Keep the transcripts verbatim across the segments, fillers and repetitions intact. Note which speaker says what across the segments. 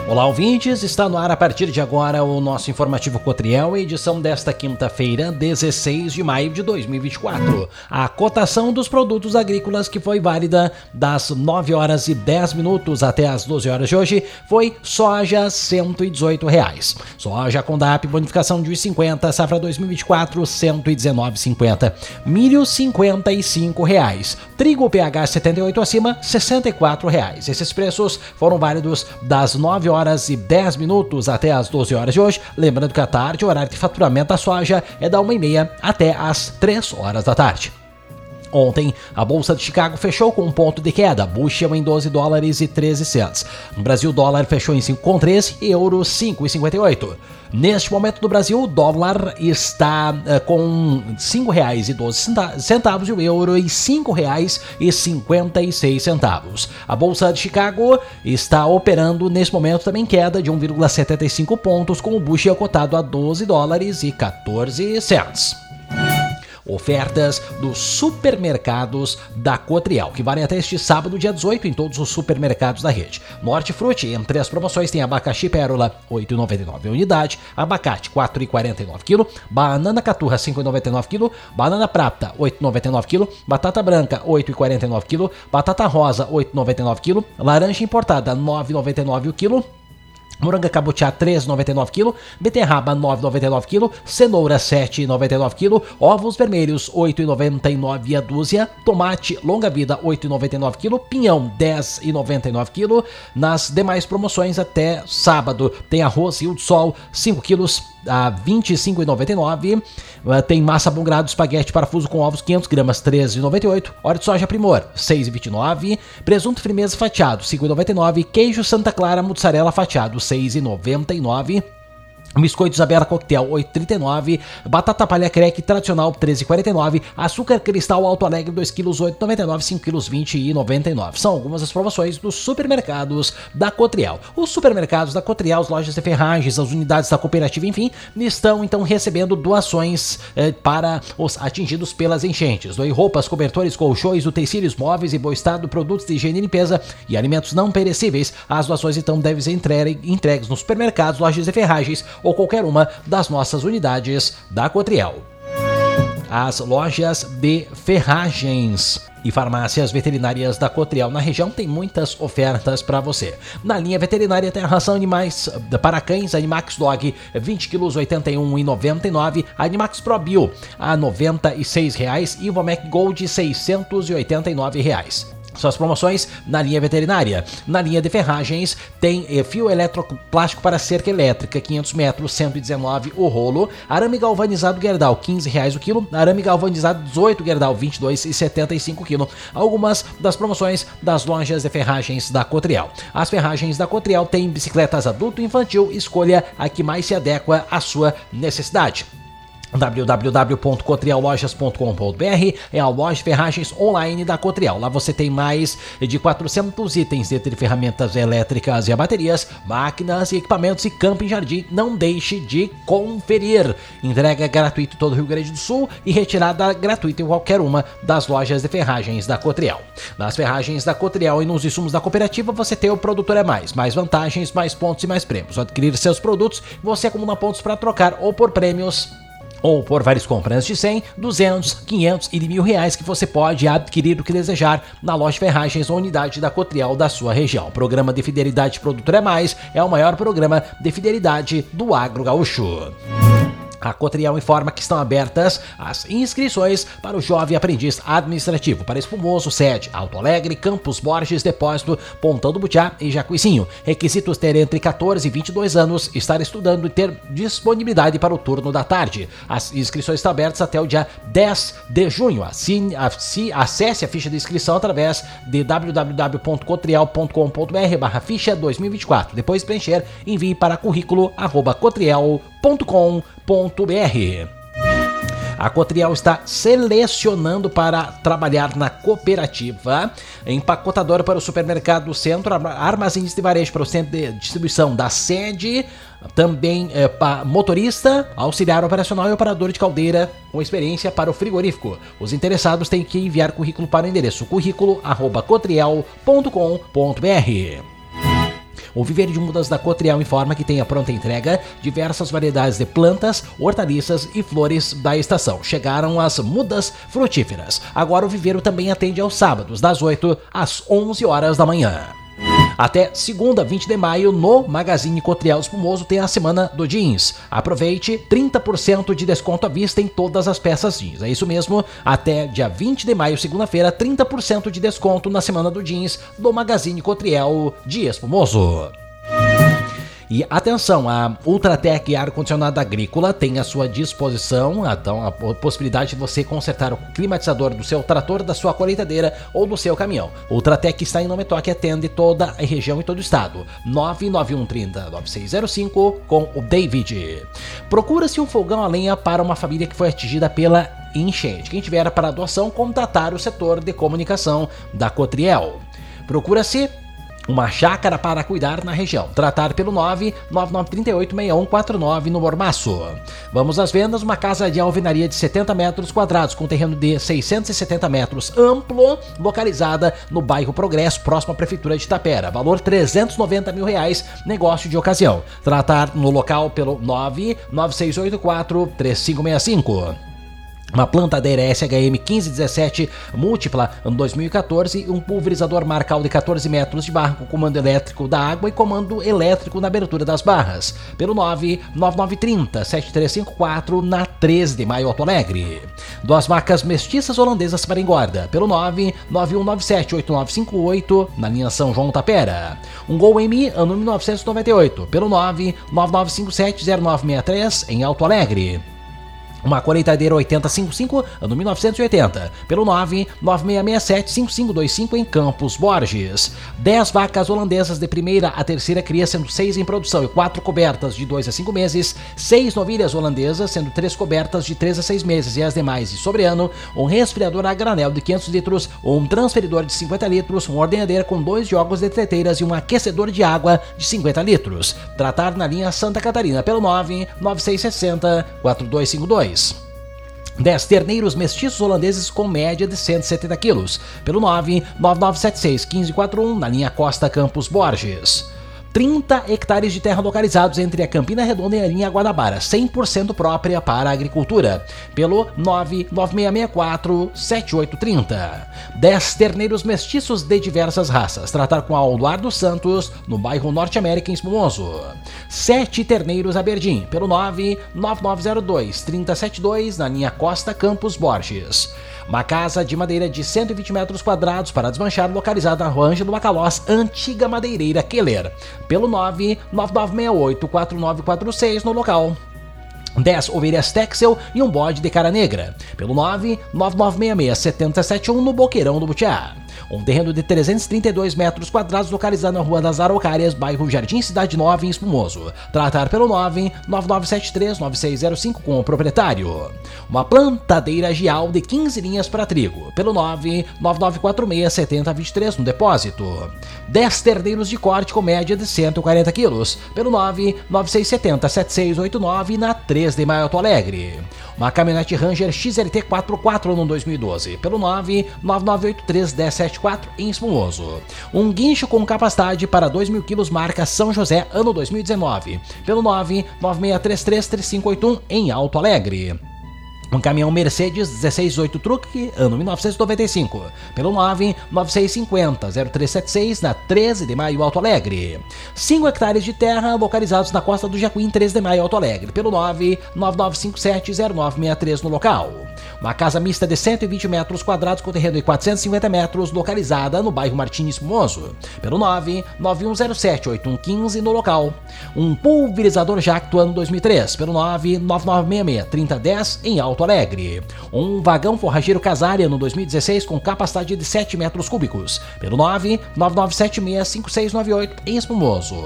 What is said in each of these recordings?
Speaker 1: Olá, ouvintes, está no ar a partir de agora o nosso informativo Cotriel, edição desta quinta-feira, dezesseis de maio de dois mil e vinte e quatro. A cotação dos produtos agrícolas que foi válida das nove horas e dez minutos até as doze horas de hoje foi soja cento e dezoito reais. Soja com D A P bonificação de um e cinquenta, safra dois mil e vinte e quatro cento e dezenove reais e cinquenta. Milho cinquenta e cinco reais. Trigo P H setenta e oito acima sessenta e quatro reais. Esses preços foram válidos das nove horas e dez minutos até as doze horas de hoje. Lembrando que à tarde o horário de faturamento da soja é da uma e meia até as três horas da tarde. Ontem, a Bolsa de Chicago fechou com um ponto de queda, bushel em doze dólares e treze centavos. No Brasil, o dólar fechou em cinco vírgula treze e euro cinco vírgula cinquenta e oito. Neste momento no Brasil, o dólar está uh, com cinco reais e doze centavos e o euro em cinco reais e cinquenta e seis centavos. A Bolsa de Chicago está operando neste momento também queda de um vírgula setenta e cinco pontos, com o bushel cotado a doze dólares e quatorze centavos. Ofertas dos supermercados da Cotriel, que valem até este sábado, dia dezoito, em todos os supermercados da rede. Norte Frutti, entre as promoções tem abacaxi pérola, oito reais e noventa e nove centavos a unidade, abacate, quatro reais e quarenta e nove centavos quilo, banana caturra, cinco reais e noventa e nove centavos quilo, banana prata, oito reais e noventa e nove centavos quilo, batata branca, oito reais e quarenta e nove centavos quilo, batata rosa, oito reais e noventa e nove centavos quilo, laranja importada, nove reais e noventa e nove centavos o quilo, moranga cabotiá três reais e noventa e nove centavos quilo, beterraba nove reais e noventa e nove centavos quilo, cenoura sete reais e noventa e nove centavos quilo, ovos vermelhos oito reais e noventa e nove centavos a dúzia, tomate longa vida oito reais e noventa e nove centavos quilo, pinhão dez reais e noventa e nove centavos quilo. Nas demais promoções até sábado tem arroz Rio do Sol cinco quilos a vinte e cinco reais e noventa e nove centavos. Tem massa bom grado espaguete parafuso com ovos quinhentas gramas treze reais e noventa e oito centavos. Óleo de soja Primor seis reais e vinte e nove centavos. Presunto firmeza fatiado cinco reais e noventa e nove centavos. Queijo Santa Clara mussarela fatiado seis reais e noventa e nove centavos. Biscoito Isabela Coquetel oito reais e trinta e nove centavos, batata palha creque tradicional treze reais e quarenta e nove centavos, açúcar cristal Alto Alegre dois quilos oito reais e noventa e nove centavos, cinco quilos vinte reais e noventa e nove centavos. São algumas das promoções dos supermercados da Cotriel. Os supermercados da Cotriel, as lojas de ferragens, as unidades da cooperativa, enfim, estão então recebendo doações eh, para os atingidos pelas enchentes. Doe roupas, cobertores, colchões, utensílios, móveis e bom estado, produtos de higiene e limpeza e alimentos não perecíveis. As doações então devem ser entregues nos supermercados, lojas de ferragens ou qualquer uma das nossas unidades da Cotriel. As lojas de ferragens e farmácias veterinárias da Cotriel na região tem muitas ofertas para você. Na linha veterinária tem a ração animais para cães Animax Dog vinte quilos oitenta e um reais e noventa e nove centavos, Animax Pro Bio a noventa e seis reais e Ivomec Gold seiscentos e oitenta e nove reais. São as promoções na linha veterinária. Na linha de ferragens tem eh, fio eletroplástico para cerca elétrica, quinhentos metros, cento e dezenove reais o rolo. Arame galvanizado Gerdau, quinze reais o quilo. Arame galvanizado dezoito Gerdau, vinte e dois reais e setenta e cinco quilo. Algumas das promoções das lojas de ferragens da Cotriel. As ferragens da Cotriel têm bicicletas adulto e infantil. Escolha a que mais se adequa à sua necessidade. w w w ponto cotriel lojas ponto com ponto b r é a loja de ferragens online da Cotriel. Lá você tem mais de quatrocentos itens, entre ferramentas elétricas e baterias, máquinas e equipamentos e campo e jardim. Não deixe de conferir. Entrega gratuita em todo o Rio Grande do Sul e retirada gratuita em qualquer uma das lojas de ferragens da Cotriel. Nas ferragens da Cotriel e nos insumos da cooperativa você tem o Produtor é Mais. Mais vantagens, mais pontos e mais prêmios. Ao adquirir seus produtos, você acumula pontos para trocar ou por prêmios ou por várias compras de cem, duzentos, quinhentos e de mil reais que você pode adquirir o que desejar na loja de ferragens ou unidade da Cotriel da sua região. O programa de fidelidade Produtor é Mais é o maior programa de fidelidade do agro gaúcho. A Cotriel informa que estão abertas as inscrições para o Jovem Aprendiz Administrativo para Espumoso, sede Alto Alegre, Campos Borges, Depósito, Pontão do Butiá e Jacuicinho. Requisitos: ter entre quatorze e vinte e dois anos, estar estudando e ter disponibilidade para o turno da tarde. As inscrições estão abertas até o dia dez de junho. Assine, acesse a ficha de inscrição através de w w w ponto cotriel ponto com ponto b r barra ficha dois mil e vinte e quatro. Depois de preencher, envie para currículo arroba cotriel ponto com ponto b r. A Cotriel está selecionando para trabalhar na cooperativa, empacotadora para o supermercado Centro, armazéns de varejo para o centro de distribuição da sede, também é, para motorista, auxiliar operacional e operador de caldeira com experiência para o frigorífico. Os interessados têm que enviar currículo para o endereço currículo arroba cotriel ponto com ponto b r. O viveiro de mudas da Cotriel informa que tem a pronta entrega diversas variedades de plantas, hortaliças e flores da estação. Chegaram as mudas frutíferas. Agora o viveiro também atende aos sábados, das oito às onze horas da manhã. Até segunda, vinte de maio, no Magazine Cotriel Espumoso tem a Semana do Jeans. Aproveite, trinta por cento de desconto à vista em todas as peças jeans. É isso mesmo, até dia vinte de maio, segunda-feira, trinta por cento de desconto na Semana do Jeans do Magazine Cotriel de Espumoso. E atenção, a Ultratec Ar-Condicionado Agrícola tem à sua disposição então, a possibilidade de você consertar o climatizador do seu trator, da sua colheitadeira ou do seu caminhão. Ultratec está em Nome Toque e atende toda a região e todo o estado. nove nove um três zero nove seis zero cinco com o David. Procura-se um fogão a lenha para uma família que foi atingida pela enchente. Quem tiver para doação, contatar o setor de comunicação da Cotriel. Procura-se uma chácara para cuidar na região. Tratar pelo nove nove nove três oito seis um quatro nove no Mormaço. Vamos às vendas, uma casa de alvenaria de setenta metros quadrados com terreno de seiscentos e setenta metros amplo, localizada no bairro Progresso, próximo à Prefeitura de Tapera. Valor trezentos e noventa mil reais, negócio de ocasião. Tratar no local pelo nove nove seis oito quatro três cinco seis cinco. Uma plantadeira S H M quinze dezessete múltipla, ano dois mil e quatorze, um pulverizador marcal de quatorze metros de barra com comando elétrico da água e comando elétrico na abertura das barras. Pelo nove nove nove três zero sete três cinco quatro na treze de maio, Alto Alegre. Duas vacas mestiças holandesas para engorda. Pelo nove nove um nove sete oito nove cinco oito na linha São João Tapera. Um Gol M I, ano mil novecentos e noventa e oito. Pelo nove nove nove cinco sete zero nove seis três em Alto Alegre. Uma colheitadeira oitenta cinquenta e cinco, ano mil novecentos e oitenta, pelo nove nove seis seis sete cinco cinco dois cinco em Campos Borges. dez vacas holandesas de primeira a terceira cria, sendo seis em produção e quatro cobertas de dois a cinco meses, seis novilhas holandesas, sendo três cobertas de três a seis meses e as demais de sobreano, um resfriador a granel de quinhentos litros, um transferidor de cinquenta litros, uma ordenhadeira com dois jogos de teteiras e um aquecedor de água de cinquenta litros. Tratar na linha Santa Catarina pelo nove nove seis seis zero quatro dois cinco dois. dez terneiros mestiços holandeses com média de cento e setenta quilos, pelo nove nove nove sete seis um cinco quatro um na linha Costa Campos Borges. trinta hectares de terra localizados entre a Campina Redonda e a linha Guanabara, cem por cento própria para a agricultura, pelo nove nove seis seis quatro sete oito três zero. dez terneiros mestiços de diversas raças, tratar com a Aldoardo Santos, no bairro Norte América, em Espumoso. sete terneiros Aberdim, pelo nove nove nove zero dois três zero sete dois na linha Costa Campos Borges. Uma casa de madeira de cento e vinte metros quadrados para desmanchar, localizada na Rua Ângelo Macalós, antiga madeireira Keller, pelo nove nove nove seis oito quatro nove quatro seis no local. dez ovelhas Texel e um bode de cara negra, pelo nove nove nove seis seis sete zero sete um no Boqueirão do Butiá. Um terreno de trezentos e trinta e dois metros quadrados localizado na Rua das Araucárias, bairro Jardim Cidade Nova, em Espumoso. Tratar pelo nove nove nove sete três nove seis zero cinco com o proprietário. Uma plantadeira Gial de quinze linhas para trigo, pelo nove nove nove quatro seis sete zero dois três no depósito. dez terneiros de corte com média de cento e quarenta quilos, pelo nove nove seis sete zero sete seis oito nove na três de maio, Alto Alegre. Uma caminhonete Ranger X L T quatro por quatro no dois mil e doze, pelo nove nove nove oito três um zero sete quatro em Espumoso. Um guincho com capacidade para dois mil quilos, marca São José, ano dois mil e dezenove, pelo nove nove seis três três três cinco oito um em Alto Alegre. Um caminhão Mercedes dezesseis dezoito Truck, ano mil novecentos e noventa e cinco, pelo nove nove seis cinco zero zero três sete seis na treze de maio, Alto Alegre. cinco hectares de terra localizados na Costa do Jacuim, treze de maio, Alto Alegre, pelo nove nove nove cinco sete zero nove seis três no local. Uma casa mista de cento e vinte metros quadrados com terreno de quatrocentos e cinquenta metros, localizada no bairro Martins Espumoso, pelo nove nove um zero sete oito um um cinco no local. Um pulverizador Jacto, ano dois mil e três, pelo nove nove nove seis seis trinta dez em Alto Alegre. Um vagão forrageiro Casaria, no dois mil e dezesseis, com capacidade de sete metros cúbicos, pelo nove nove nove sete seis cinco seis nove oito em Espumoso.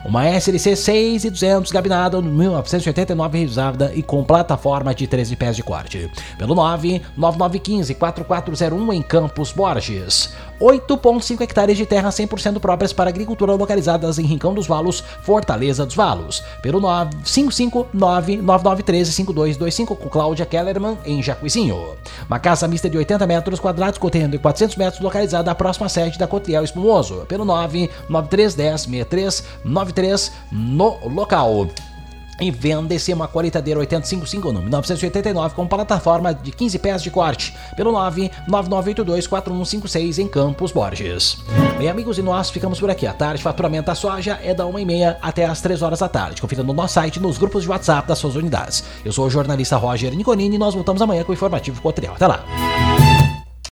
Speaker 1: Uma S L C seis mil e duzentos gabinada mil novecentos e oitenta e nove revisada e com plataforma de treze pés de corte. Pelo nove nove nove um cinco quatro quatro zero um em Campos Borges. oito vírgula cinco hectares de terra cem por cento próprias para agricultura localizadas em Rincão dos Valos, Fortaleza dos Valos. Pelo nove cinco cinco nove nove nove um três cinco dois dois cinco com Cláudia Kellerman em Jacuizinho. Uma casa mista de oitenta metros quadrados com terreno de quatrocentos metros localizada à próxima sede da Cotriel Espumoso. Pelo nove nove três um zero seis três nove três no local. E vende-se uma colheitadeira oitenta e cinco cinco número novecentos e oitenta e nove com plataforma de quinze pés de corte pelo nove nove nove oito dois quatro um cinco seis em Campos Borges. Bem, amigos, e nós ficamos por aqui. A tarde, faturamento da soja é da uma e meia até as três horas da tarde. Confira no nosso site, nos grupos de WhatsApp das suas unidades. Eu sou o jornalista Roger Nicolini e nós voltamos amanhã com o informativo Cotriel. Até lá!